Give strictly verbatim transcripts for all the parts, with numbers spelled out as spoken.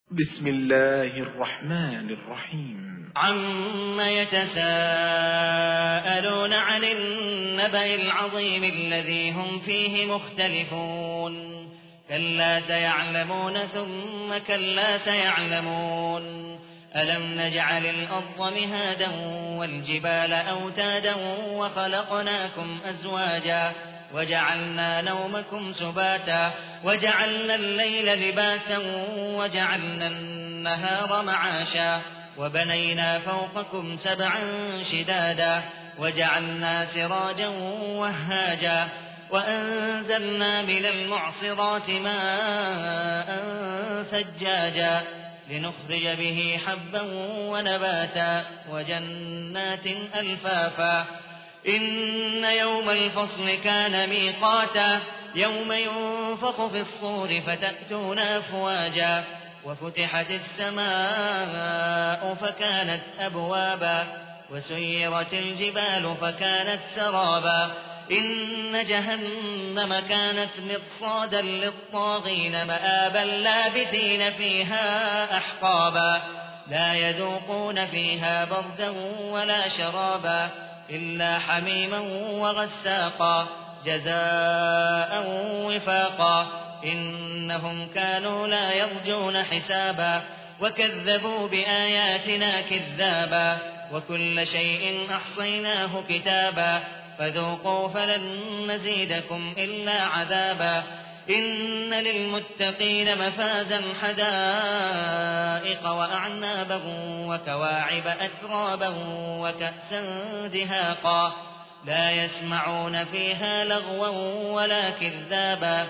بسم الله الرحمن الرحيم. عم يتساءلون عن النبأ العظيم الذي هم فيه مختلفون كلا سيعلمون ثم كلا سيعلمون ألم نجعل الأرض مهادا والجبال أوتادا وخلقناكم أزواجا وجعلنا نومكم سباتا وجعلنا الليل لباسا وجعلنا النهار معاشا وبنينا فوقكم سبعا شدادا وجعلنا سراجا وهاجا وأنزلنا من المعصرات ماء ثجاجا لنخرج به حبا ونباتا وجنات ألفافا إن يوم الفصل كان ميقاتا يوم ينفخ في الصور فتأتون أفواجا وفتحت السماء فكانت أبوابا وسيرت الجبال فكانت سرابا إن جهنم كانت مرصادا للطاغين مآبا لابثين فيها أحقابا لا يذوقون فيها بردا ولا شرابا إلا حميما وغساقا جزاء وفاقا إنهم كانوا لا يرجون حسابا وكذبوا بآياتنا كذابا وكل شيء أحصيناه كتابا فذوقوا فلن نزيدكم إلا عذابا إن للمتقين مفازا حدائق وأعنابا وكواعب أترابا وكأسا دهاقا لا يسمعون فيها لغوا ولا كذابا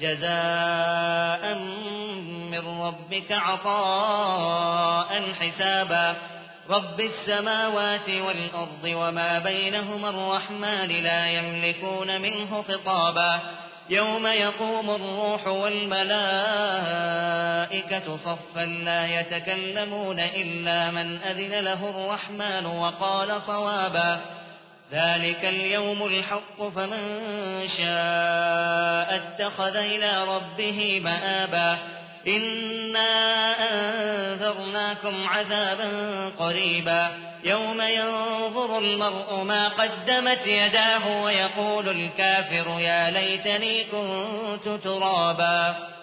جزاء من ربك عطاء حسابا رب السماوات والأرض وما بينهما الرحمن لا يملكون منه خطابا يوم يقوم الروح والملائكة صفا لا يتكلمون إلا من أذن له الرحمن وقال صوابا ذلك اليوم الحق فمن شاء اتخذ إلى ربه مآبا إنا أنذرناكم عذابا قريبا يوم ينظر المرء ما قدمت يداه ويقول الكافر يا ليتني كنت ترابا.